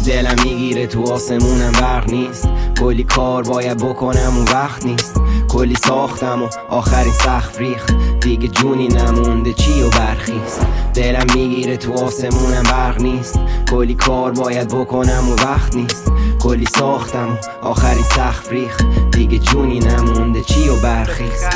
دلم میگیره تو آسمونم برق نیست، کلی کار باید بکنم اون وقت نیست، کلی ساختم و آخرین سقف ریخت، دیگه جونی نمونده چی و برخیست. دلم میگیره تو آسمونم برق نیست، کلی کار باید بکنم و وقت نیست، کلی ساختم و آخرین سقف ریخت، دیگه جونی نمونده چی و برخیست.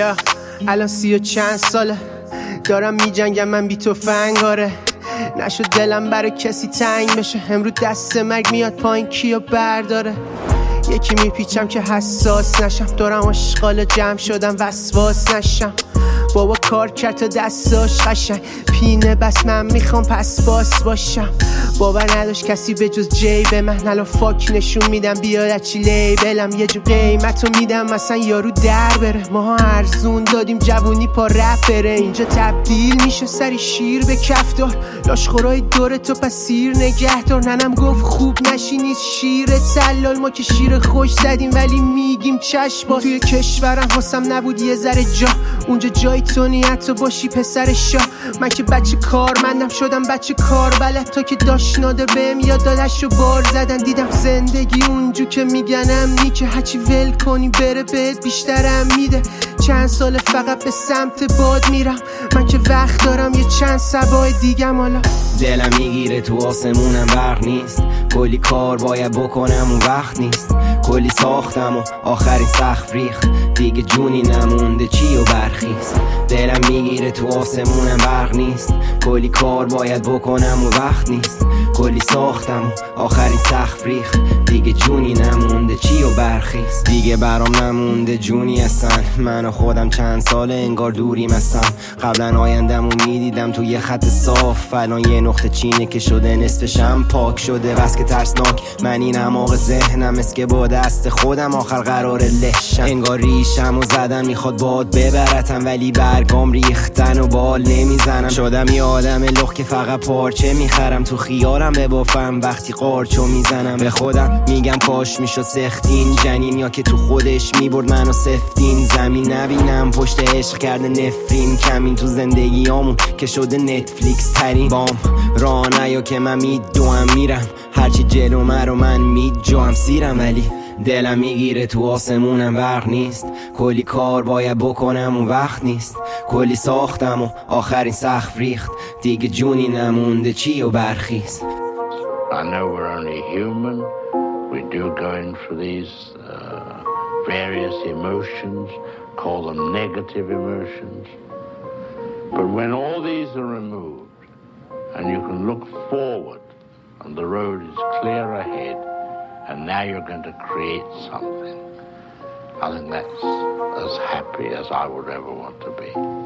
الان 30 و چند ساله دارم میجنگم من بی تفنگاره، نشد دلم برای کسی تنگ بشه، امروز دست مرگ میاد پایین کیو برداره. یکی میپیچم که حساس نشم، دارم اشغال جمع شدم وسواس نشم. بابا کار کرد تا دستاش قشنگ پینه، بس من میخوام پس باس باشم. باور نداشت کسی به جز جیب من، الان فاک نشون میدم بیاد چی لیبلم، یه جو قیمتو میدم مثلا یارو در بره. ماها ارزون دادیم جوونی پا رپ بره، اینجا تبدیل میشه سری شیر به کفدار، لاشخورای دور تو پس سیر نگهدار. ننم گفت خوب نشی نیست شیر تلال، ما که شیر خوش زدیم ولی میگیم چشم باز. توی کشورم حسم نبود یه ذره جا، اونجا جای تو نیت باشی پسر شاه. من که بچه کارمندم شدم بچه کار بلد، تا که داشت نادر بهم یاد دادش رو بار زدن. دیدم زندگی اونجو که میگنم نی که هرچی ول کنی بره بهت بیشترم میده. چند سال فقط به سمت باد میرم، من که وقت دارم یه چند سبای دیگم. حالا دلم میگیره تو آسمونم برق نیست، کلی کار باید بکنم اون وقت نیست، کلی ساختم و آخرین سقف ریخت، دیگه جونی نمونده چی و برخیست. دلم میگیره تو آسمونم برق نیست، کلی کار باید بکنم و وقت نیست، کلی ساختم و آخرین سقف ریخت، دیگه جونی نمونده چی و برخیست. دیگه برام نمونده جونی هستن، من و خودم چند ساله انگار دوریم هستم. قبلا آیندمو میدیدم تو یه خط صاف، الان یه نقطه چینه که شده نصفشم پاک شده. بس که ترسناک من این اماق ذهنم، اس که با دست خودم آخر قرار لشم. انگار ریشم و زدن میخواد باد ببرتم، ولی برگام ریختن و بال نمیزنم. شدم یه آدم لخ که فقط پارچه میخرم، تو خیارم ببافم وقتی قارچو میزنم. به خودم میگم کاش میشد سختین جنین، یا که تو خودش میبرد منو سفتین زمین. نبینم پشت عشق کرده نفرین کمین، تو زندگیامون که شده نتفلیکس ترین. بام راه نیا که من میدوام میرم، هرچی جلو مرو من میجوام سیرم. ولی دلم میگیره تو آسمونم برق نیست، کلی کار باید بکنم اون وقت نیست، کلی ساختم و آخرین سقف ریخت، دیگه جونی نمونده چی و برخیست. I know we're only human. We do go in for these various emotions, call them negative emotions. But when all these are removed and you can look forward and the road is clear ahead and now you're going to create something, I think that's as happy as I would ever want to be.